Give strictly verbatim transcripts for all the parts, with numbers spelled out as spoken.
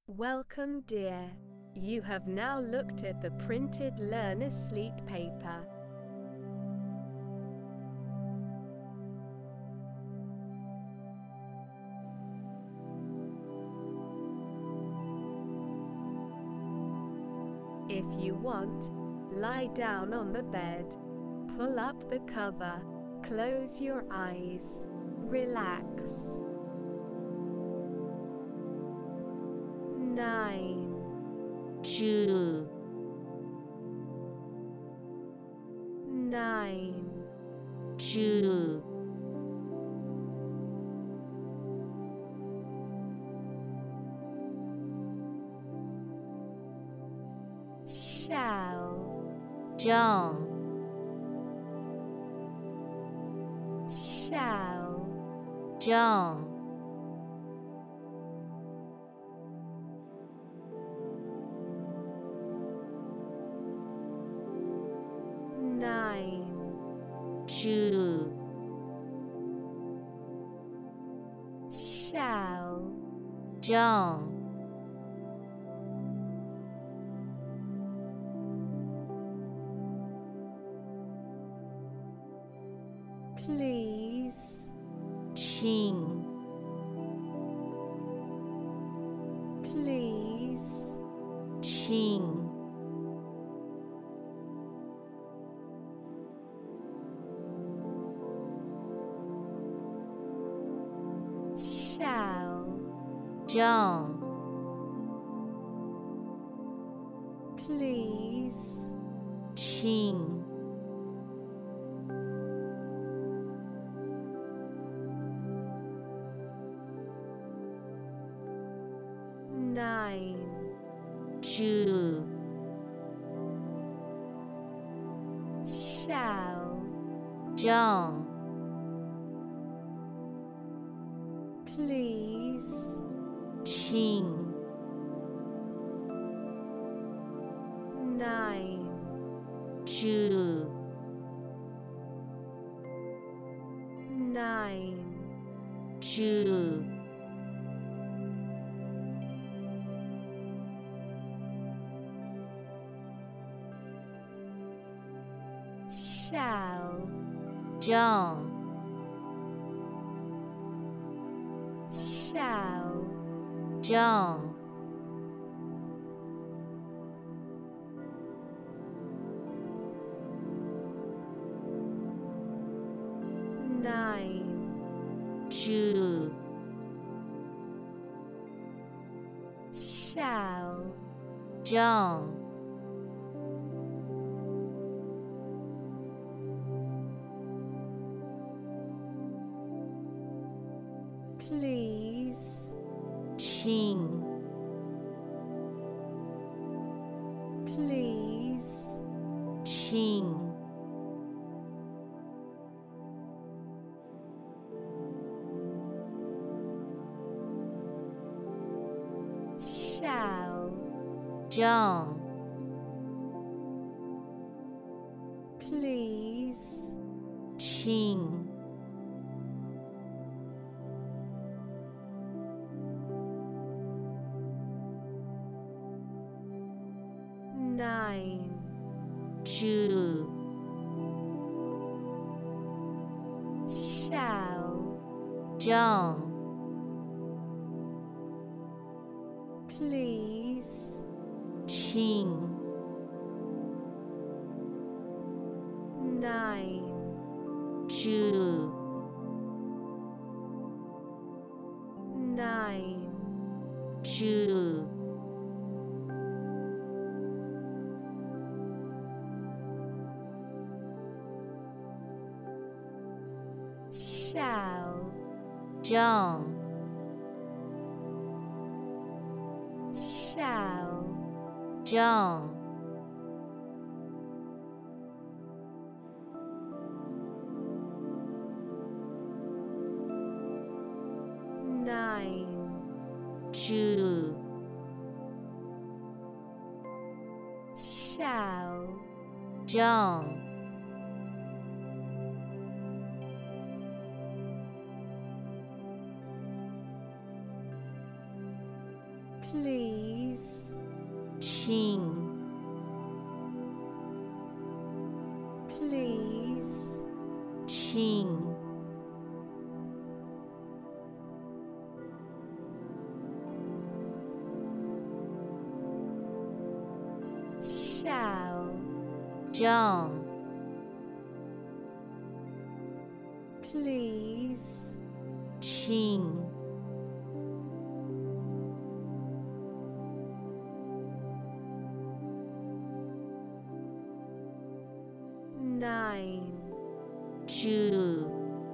Welcome, dear. You have now looked at the printed Learn Asleep paper. If you want, lie down on the bed, pull up the cover, close your eyes, relax. Nine, two, nine, two, shall, John, shall, John, nine, two, shall, John, please, Ching, please, Ching, shall, John, please, Ching, nine, two, shall, John, please, Ching, nine, two, nine, two, shall, John, shall, John, nine, two, shall, John, please, Ching, please, Ching, shall, John, please, Ching, nine, two, shall, John, please, Ching, nine, two, nine, two, shall, John, shall, John, nine, two, shall, John, please. please, 请 please, 请 shall, 让 please, 请 nine, 住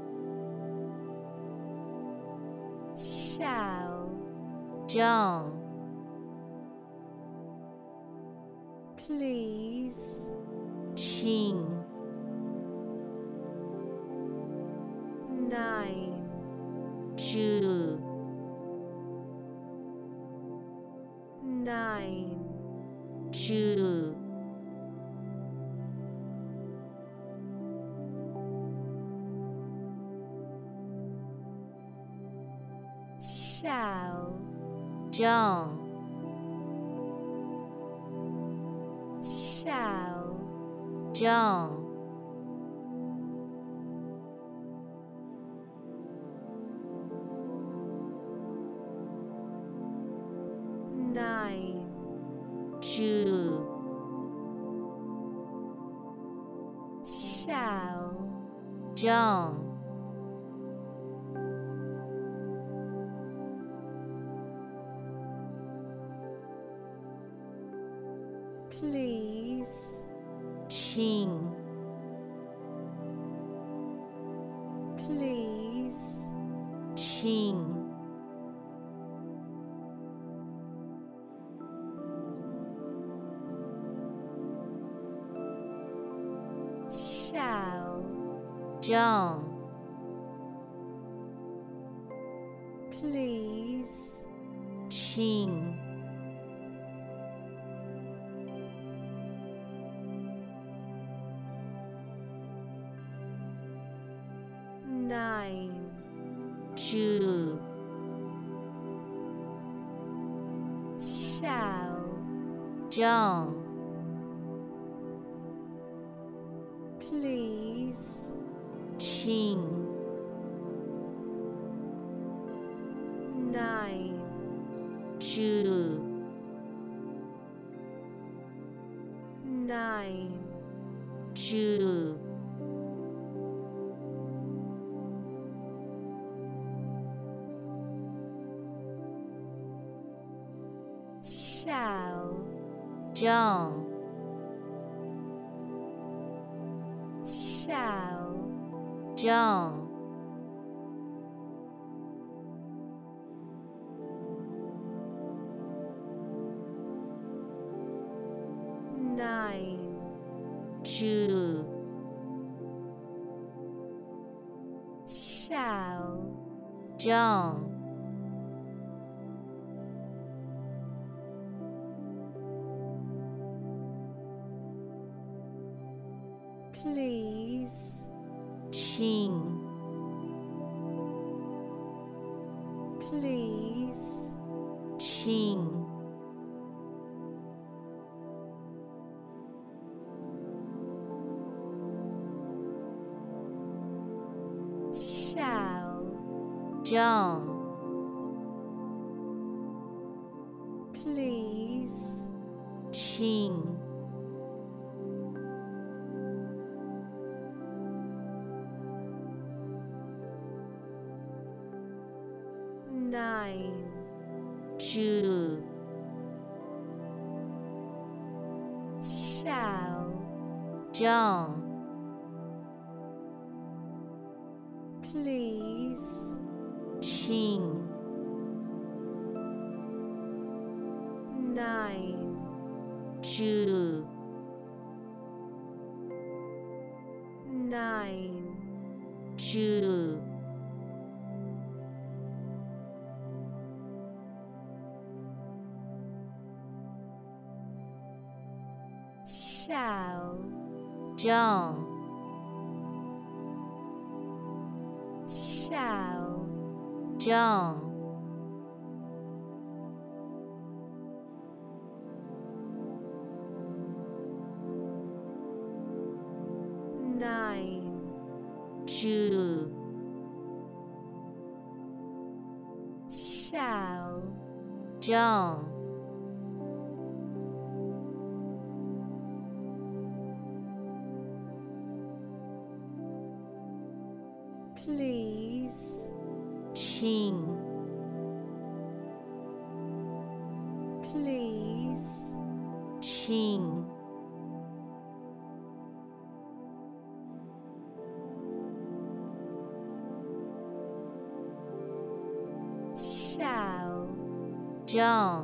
shall, 让 please, 请 nine, 住 nine, 住 shall, 让 shall, 让 nine, 住 shall, 让 please, 请 please, 请 shall, 让 please, 请 nine, 住 shall, 让 please, 请 nine, 住 nine, 住 shall, 让 shall, 让 nine, 住 shall, 让 please, 请 please, 请 shall, 让 please, 请 nine, 住 shall, 让 please, 请 nine, 住 nine, 住 shall, 让 shall, 让 ju, shall, zheng, please, qing, please, qing, shall, zheng,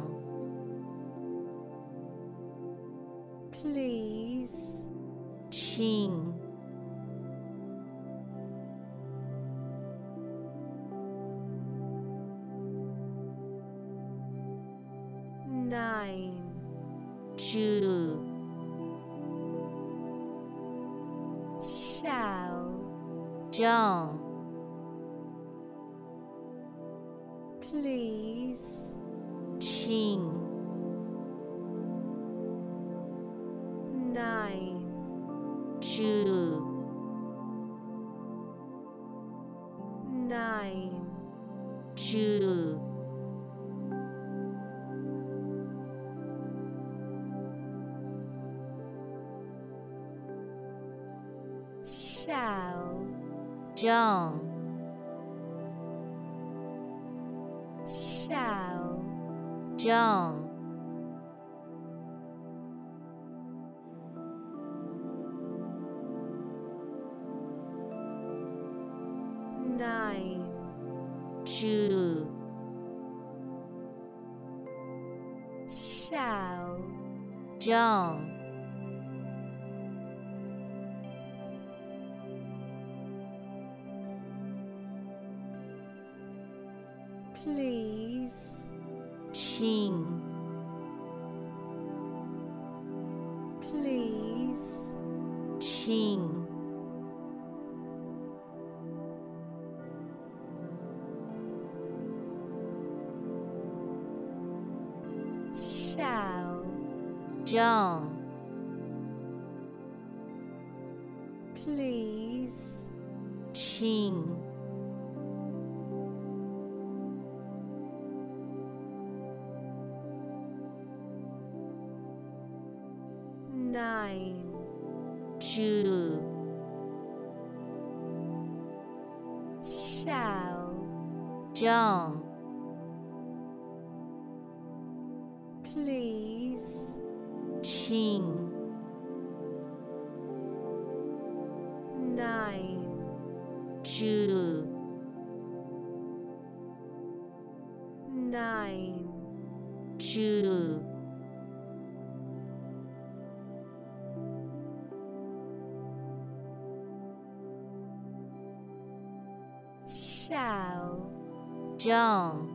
please, qing, nine, ju, shall, zheng, please, qing, nine, ju, nine, ju, shall, zheng, shall, zheng, nine, ju, shall, zheng, please, qing, please, qing, shall, zheng, please, qing, nine, ju, shall, zheng, please, qing, nine, ju, nine, ju, shall, zheng,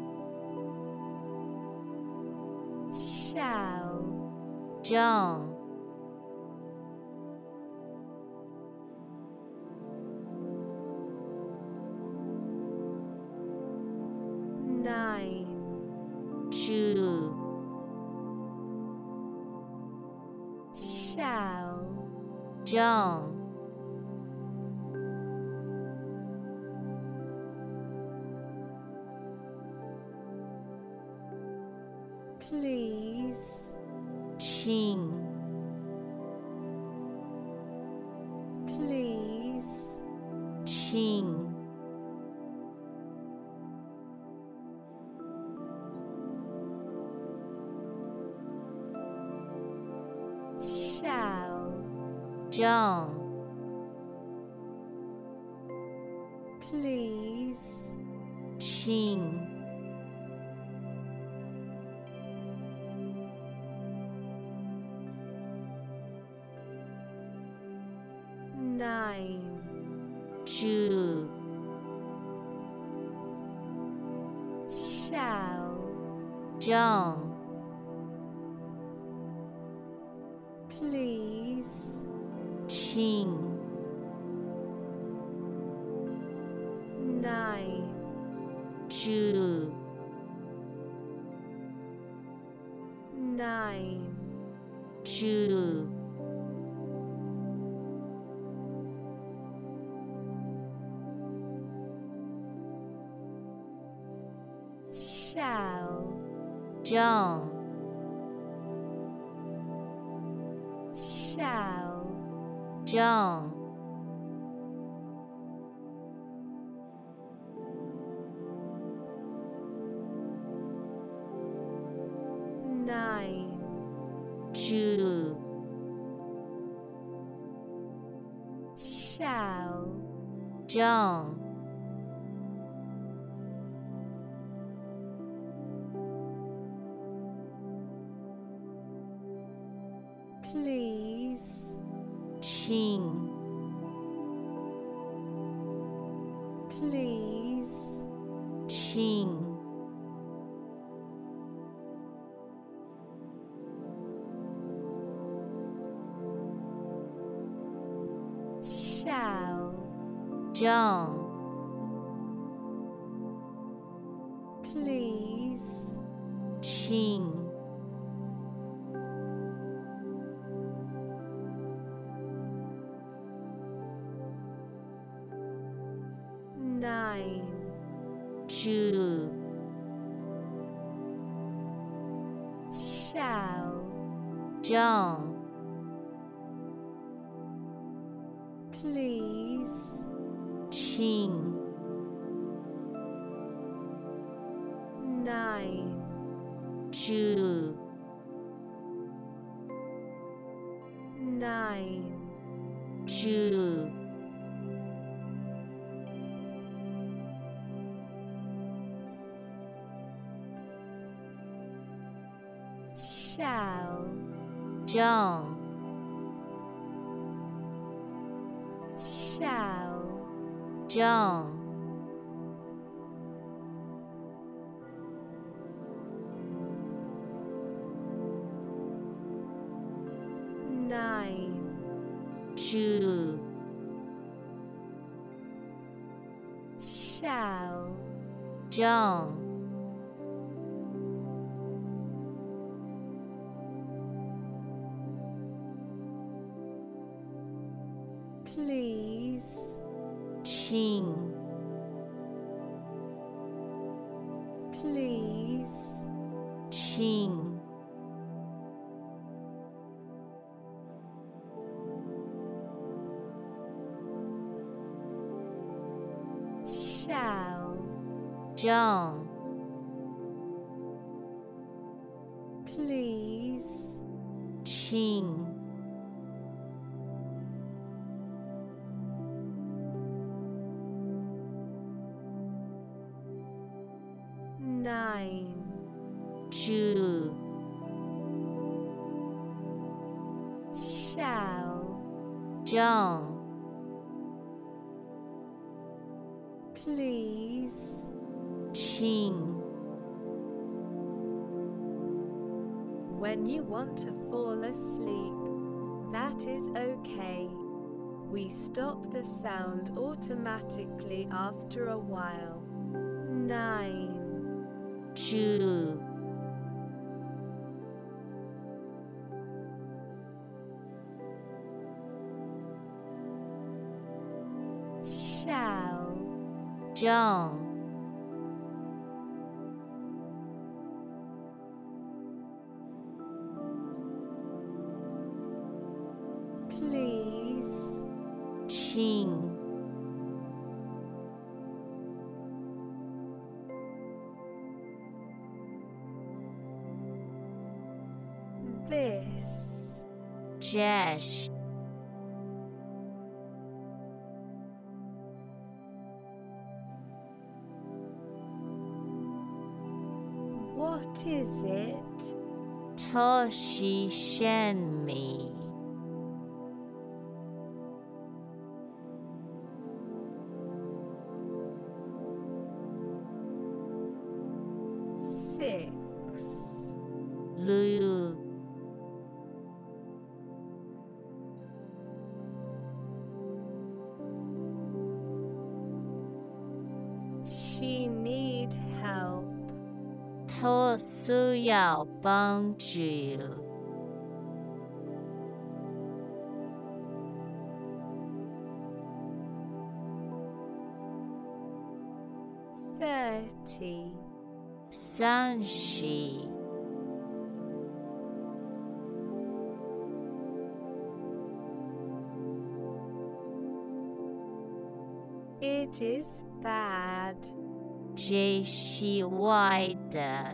shall, zheng, nine, ju, shall, zheng, please, qing, please, qing, shall, zheng, please, qing, nine, ju, shall, zheng, please, qing, nine, ju, nine, ju, 正 shall, 正 nine, 住 shall, 正 please, 请 please, 请 shall, 正 please, 请 nine, 住 shall, 正 please, 请 nine, 住 nine, 住 shall, 正 shall, 正 nine, 住 shall, 正 please, 请 please, 请 shall, 正 please, 请 nine, 住 shall, 正 please, 请 when you want to fall asleep, that is okay. We stop the sound automatically after a while. nine, 住 shall, 正 please, 请 this, dash what is it? 特西鲜米 six, 六 she need help. 他需要帮助 thirty, 三十 It is bad. 这是坏的。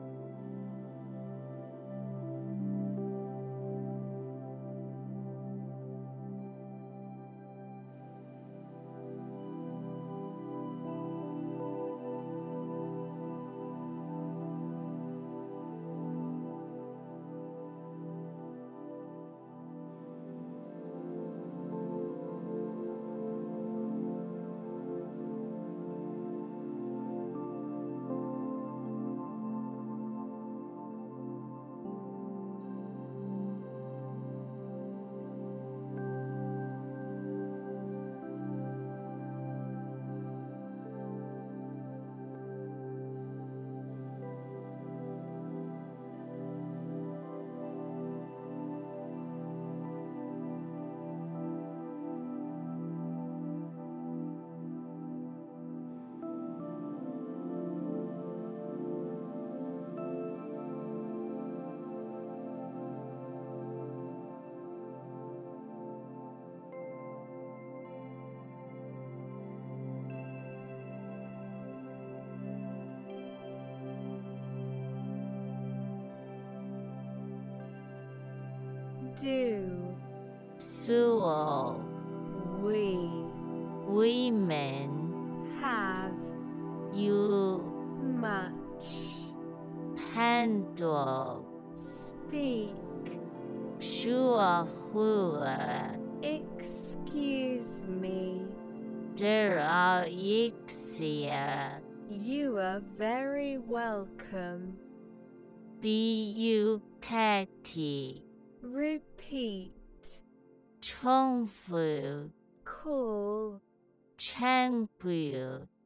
Do. So We. women Have. you Much. handle Speak. sure who Excuse me. there are exia You are very welcome. bu catty Repeat. 重复 Call. champion